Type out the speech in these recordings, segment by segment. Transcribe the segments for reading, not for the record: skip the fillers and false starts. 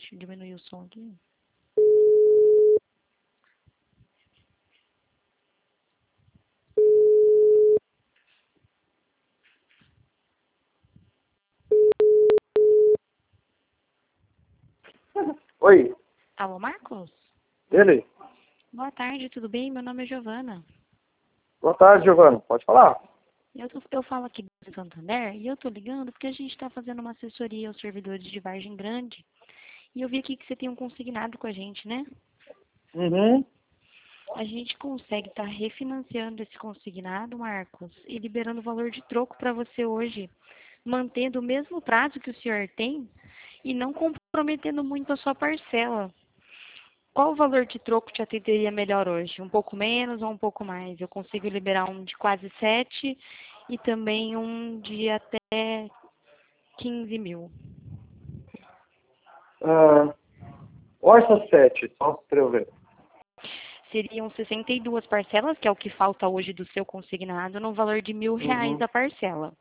Deixa eu diminuir o som aqui. Oi, Alô, Marcos? ele? Boa tarde, tudo bem? Meu nome é Giovana. Boa tarde, Giovana. Pode falar? Eu falo aqui do Santander e eu tô ligando porque a gente está fazendo uma assessoria aos servidores de Vargem Grande. E eu vi aqui que você tem um consignado com a gente, né? Uhum. A gente consegue estar refinanciando esse consignado, Marcos, e liberando o valor de troco para você hoje, mantendo o mesmo prazo que o senhor tem e não comprometendo muito a sua parcela. Qual o valor de troco te atenderia melhor hoje? Um pouco menos ou um pouco mais? Eu consigo liberar um de quase 7 e também um de até 15 mil. Orça 7, só para eu ver. Seriam 62 parcelas, que é o que falta hoje do seu consignado, no valor de R$ 1.000 Uhum. a parcela.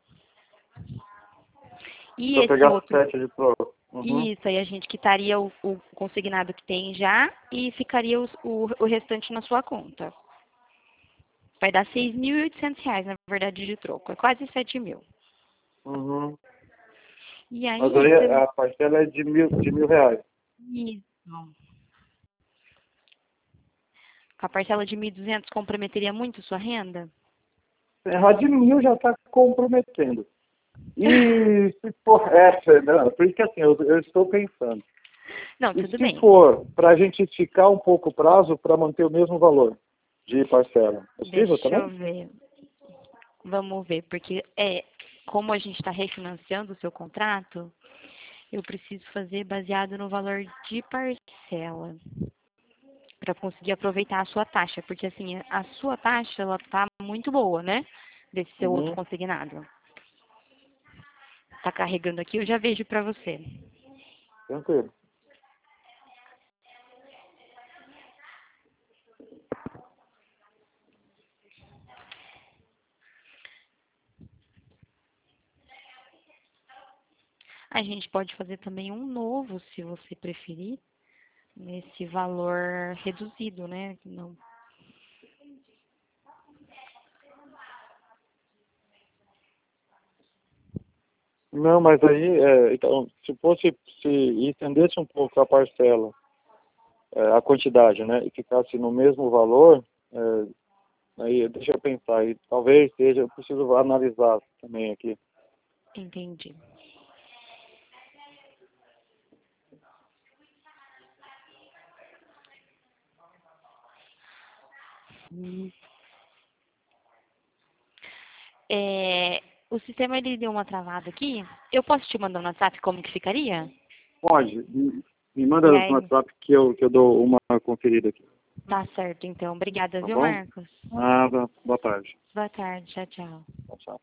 E Se eu esse pegar outro, 7 de prova. Uhum. isso, aí a gente quitaria o consignado que tem já e ficaria o restante na sua conta. Vai dar R$ 6.800, na verdade, de troco. É quase 7 mil. Uhum. E Mas aí, aí a parcela é de mil reais. isso. Com a parcela de 1.200 comprometeria muito sua renda? Errar de 1.000 já está comprometendo. E se for não, por isso que assim, eu estou pensando. Não, E tudo se bem. for para a gente esticar um pouco o prazo para manter o mesmo valor de parcela, é possível Deixa também? eu ver. Vamos ver, porque como a gente está refinanciando o seu contrato, eu preciso fazer baseado no valor de parcela para conseguir aproveitar a sua taxa, porque assim, a sua taxa ela tá muito boa, né? Desse seu outro Uhum. consignado. Tá carregando aqui, eu já vejo para você. Tranquilo. A gente pode fazer também um novo, se você preferir, nesse valor reduzido, né? Não. Não, mas aí, então, se fosse, se estendesse um pouco a parcela, a quantidade, né, e ficasse no mesmo valor, aí deixa eu pensar, aí talvez seja, eu preciso analisar também aqui. Entendi. O sistema ele deu uma travada aqui. Eu posso te mandar no WhatsApp como que ficaria? Pode, me manda E no aí, WhatsApp que eu dou uma conferida aqui, tá certo, então. Obrigada, tá viu, bom? Marcos? Nada, boa tarde. Boa tarde, tchau, tchau. Tchau, tchau.